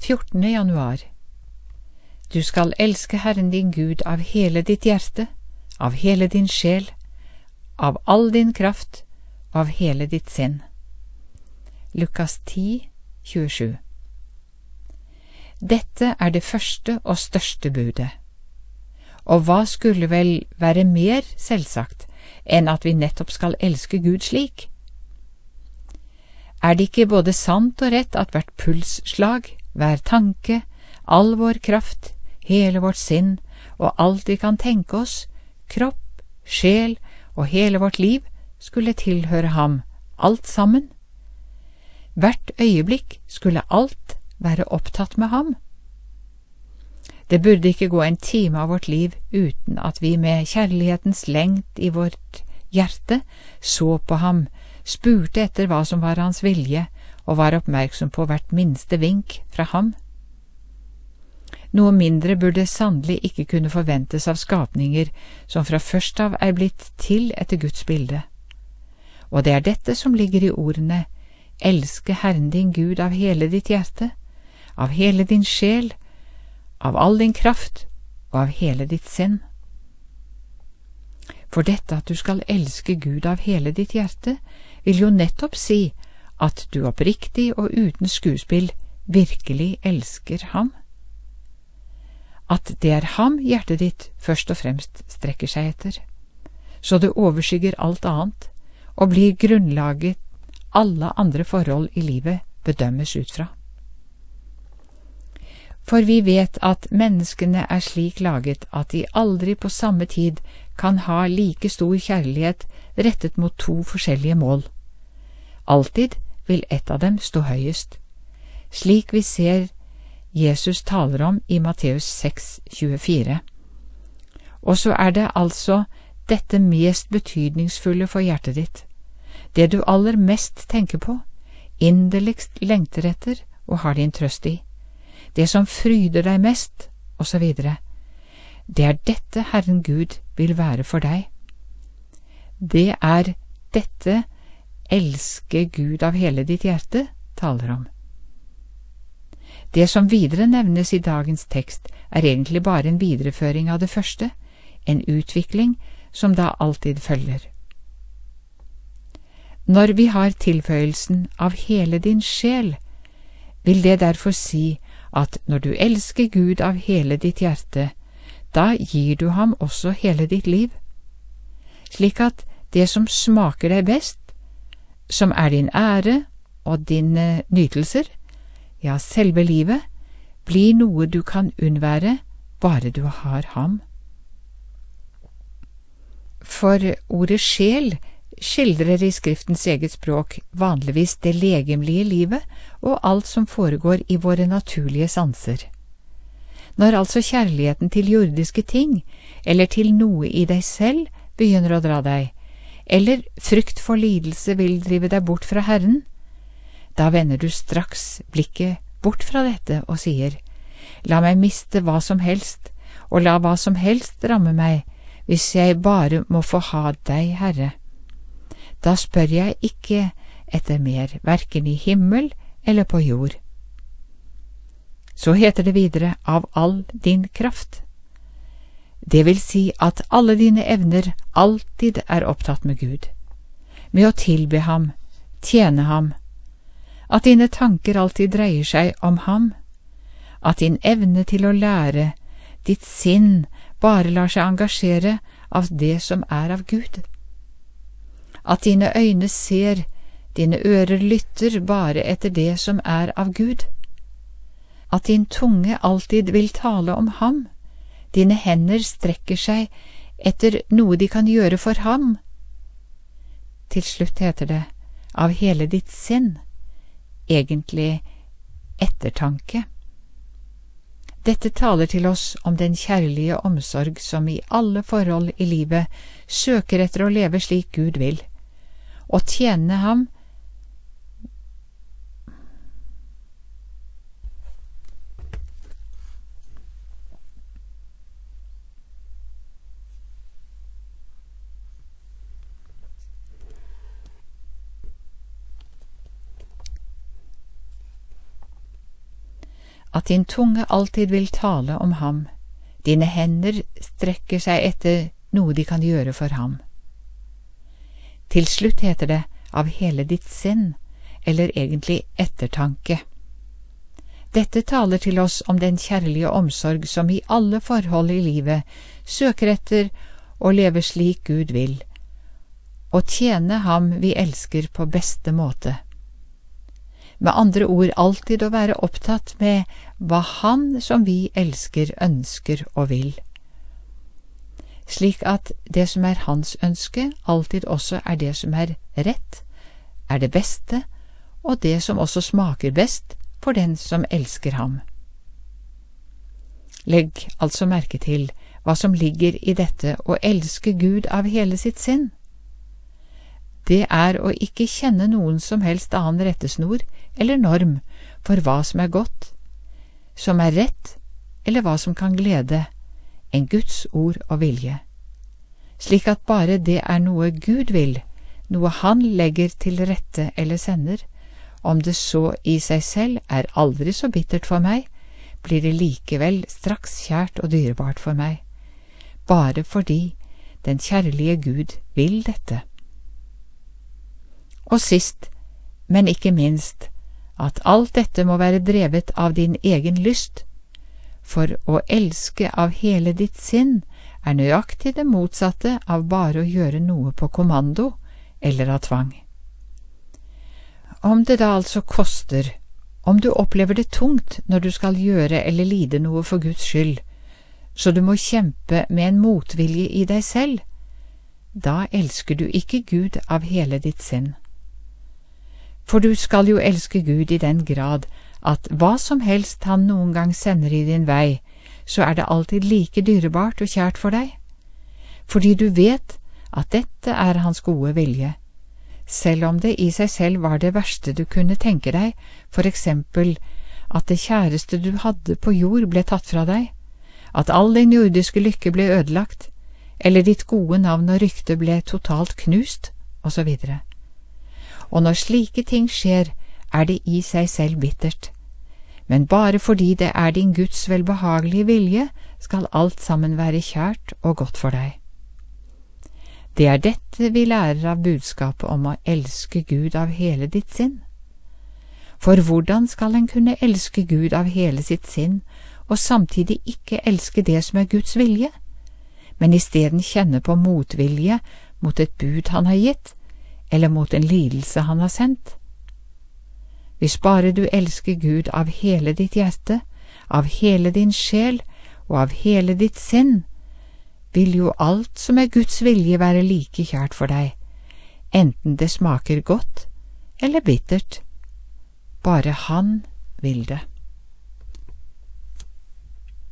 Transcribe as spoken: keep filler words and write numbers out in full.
fjortende januar. Du skal elske Herren din Gud av hele ditt hjerte, av hele din sjel, av all din kraft og av hele ditt sinn. Lukas ti, tjuesju. Dette er det første og største budet. Og hva skulle vel være mer selvsagt enn at vi nettopp skal elske Gud slik? Er det ikke både sant og rett at hvert pulsslag, hver tanke, all vår kraft, hele vårt sinn og alt vi kan tenke oss, kropp, sjel og hele vårt liv skulle tilhøre ham, alt sammen? Hvert øyeblikk skulle alt være opptatt med ham. Det burde ikke gå en time av vårt liv uten at vi med kjærlighetens lengt i vårt hjerte så på ham, spurte etter hva som var hans vilje, og var oppmerksom på hvert minste vink fra ham. Noe mindre burde sannelig ikke kunne forventes av skapninger som fra først av er blitt til etter Guds bilde. Og det er dette som ligger i ordene «Elske Herren din Gud av hele ditt hjerte, av hele din sjel, av all din kraft og av hele ditt sinn». For dette at du skal elske Gud av hele ditt hjerte, vil jo nettopp si at du oppriktig og uten skuespill virkelig elsker ham. At det er ham hjertet ditt først og fremst strekker seg etter, så det overskygger alt annet og blir grunnlaget alle andre forhold i livet bedømmes ut fra. For vi vet at menneskene er slik laget at de aldri på samme tid kan ha like stor kjærlighet rettet mot to forskjellige mål. Alltid vil ett av dem stå høyest, slik vi ser Jesus taler om i Matteus seks, tjuefire. Og så er det altså dette mest betydningsfulle for hjertet ditt, det du aller mest tenker på, inderligst lengter etter og har din trøst i, det som fryder deg mest, og så videre. Det er dette Herren Gud vil være for deg. Det er dette elske Gud av hele ditt hjerte taler om. Det som videre nevnes i dagens tekst, er egentlig bare en videreføring av det første, en utvikling som da alltid følger. Når vi har tilføyelsen av hele din sjel, vil det derfor si at når du elsker Gud av hele ditt hjerte, da gir du ham også hele ditt liv, slik at det som smaker deg best, som er din ære og dine nytelser, ja, selve livet, blir noe du kan unnvære bare du har ham. For ordet sjel skildrer i Skriftens eget språk vanligvis det legemlige livet og alt som foregår i våre naturlige sanser. Når altså kjærligheten til jordiske ting, eller til noe i deg selv, begynner å dra deg, eller frykt for lidelse vil drive deg bort fra Herren, da vender du straks blikket bort fra dette og sier, «La meg miste hva som helst, og la hva som helst ramme meg, hvis jeg bare må få ha deg, Herre. Da spør jeg ikke etter mer, hverken i himmel eller på jord.» Så heter det videre, «av all din kraft». Det vil si at alle dine evner alltid er opptatt med Gud, med å tilbe ham, tjene ham, at dine tanker alltid dreier seg om ham, at din evne til å lære, ditt sinn, bare lar seg engasjere av det som er av Gud, at dine øyne ser, dine ører lytter bare etter det som er av Gud, at din tunge alltid vil tale om ham, dine hender strekker seg etter noe de kan gjøre for ham. Til slutt heter det, av hele ditt sinn, egentlig ettertanke. Dette taler til oss om den kjærlige omsorg som i alle forhold i livet søker etter å leve slik Gud vil, og tjene ham at din tunge alltid vil tale om ham, dine hender strekker seg etter noe de kan gjøre for ham. Til slutt heter det av hele ditt sinn, eller egentlig ettertanke. Dette taler til oss om den kjærlige omsorg som i alle forhold i livet søker etter å leve slik Gud vil, og tjene ham vi elsker på beste måte. Med andre ord alltid å være opptatt med hva han som vi elsker ønsker og vil, slik at det som er hans ønske alltid også er det som er rett, er det beste, og det som også smaker best for den som elsker ham. Legg altså merke til hva som ligger i dette å elske Gud av hele sitt sinn. Det er å ikke kjenne noen som helst annen rettesnor eller norm for hva som er godt, som er rett, eller hva som kan glede, enn Guds ord og vilje, slik at bare det er noe Gud vil, noe han legger til rette eller sender, om det så i seg selv er aldri så bittert for meg, blir det likevel straks kjært og dyrebart for meg, bare fordi den kjærlige Gud vil dette. Og sist, men ikke minst, at alt dette må være drevet av din egen lyst, for å elske av hele ditt sinn er nøyaktig det motsatte av bare å gjøre noe på kommando eller av tvang. Om det da altså koster, om du opplever det tungt når du skal gjøre eller lide noe for Guds skyld, så du må kjempe med en motvilje i deg selv, da elsker du ikke Gud av hele ditt sinn. For du skal jo elske Gud i den grad at hva som helst han noen gang sender i din vei, så er det alltid like dyrebart og kjært for deg, fordi du vet at dette er hans gode vilje, selv om det i seg selv var det verste du kunne tenke deg, for eksempel at det kjæreste du hadde på jord ble tatt fra deg, at all din jordiske lykke ble ødelagt, eller ditt gode navn og rykte ble totalt knust, og så videre. Og når slike ting skjer, er det i seg selv bittert, men bare fordi det er din Guds velbehagelige vilje, skal alt sammen være kjært og godt for deg. Det er dette vi lærer av budskapet om å elske Gud av hele ditt sinn. For hvordan skal en kunne elske Gud av hele sitt sinn, og samtidig ikke elske det som er Guds vilje, men isteden kjenne på motvilje mot et bud han har gitt, eller mot en lidelse han har sendt? Hvis bare du elsker Gud av hele ditt hjerte, av hele din sjel og av hele ditt sinn, vil jo alt som er Guds vilje være like kjært for deg, enten det smaker godt eller bittert. Bare han vil det.